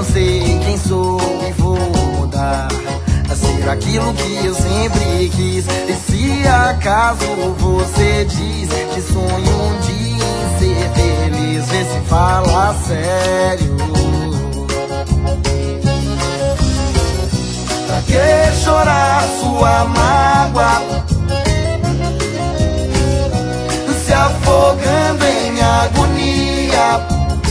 Não sei quem sou e vou mudar a ser aquilo que eu sempre quis. E se acaso você diz que sonha um dia em ser feliz, vê se fala sério. Pra que chorar sua mágoa, se afogando em agonia,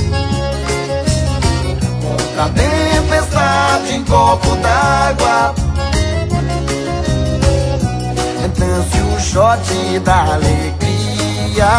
contra a tempestade em copo d'água? Dance o shot da alegria.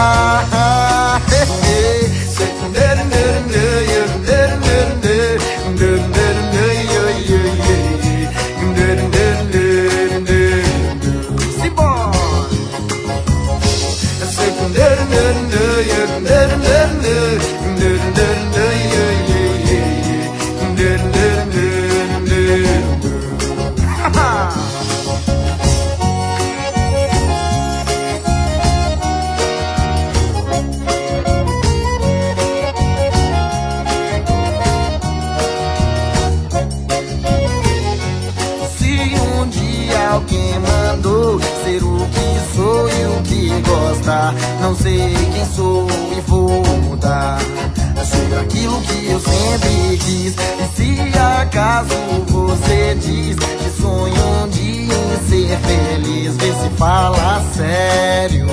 Alguém mandou ser o que sou e o que gosta. Não sei quem sou e vou mudar a ser aquilo que eu sempre quis. E se acaso você diz que sonha um dia em ser feliz, vê se fala sério.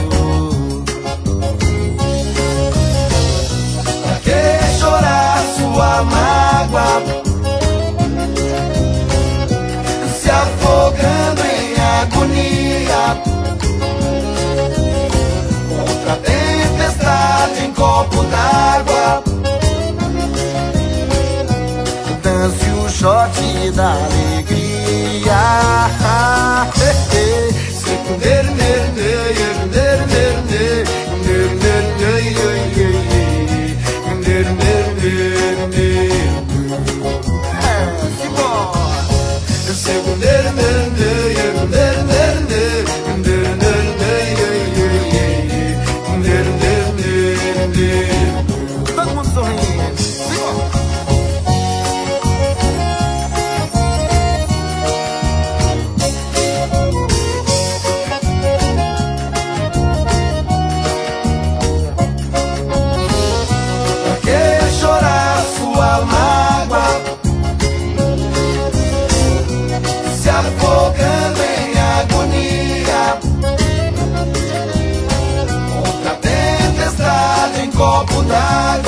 Pra que chorar sua mágoa, se afogando em agonia, contra a tempestade em copo d'água? Dance o shot da alegria. Todo mundo sorrindo. Pra que chorar sua mágoa, se afogando em agonia, contra a tempestade em copo d'água?